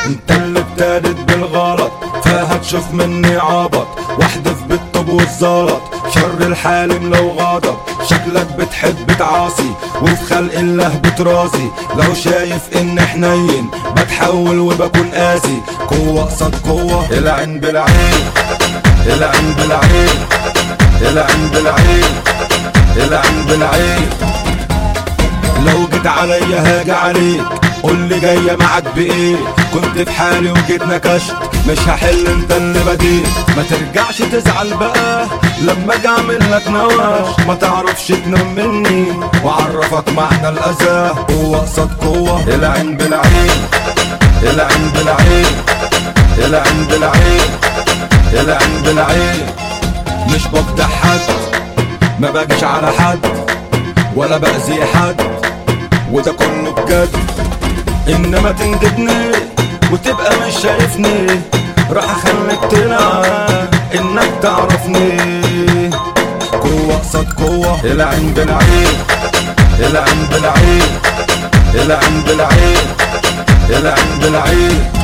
انت اللي ابتدت بالغلط، فهتشوف مني عبط، واحدف بالطب والزلط، شر الحالم لو غضب، شكلك بتحب تعاصي، وفي خلق الله بتراسي، لو شايف ان حنين بتحول وبكون قاسي، قوة قصاد قوة، العين بالعين، العين بالعين، العين بالعين، العين بالعين. لو جيت عليا هاجي عليك، قولي جاية معاك بايه، كنت في حالي وجيت نكشت، مش هحل انت اللي بديت، ما ترجعش تزعل بقى لما اجي اعمل لك نواش، ما تعرفش تنام مني واعرفك معنى الاذى، قوة قصاد قوة، العين بالعين، العين بالعين، العين بالعين، العين بالعين. مش بفضح حد، ما باجيش على حد، ولا بأذي حد، وده كله بجد، انما تندبني وتبقى مش شايفني، راح اخليك تنام انك تعرفني، قوة قصاد قوة، العين بالعين، العين بالعين، العين بالعين، العين بالعين.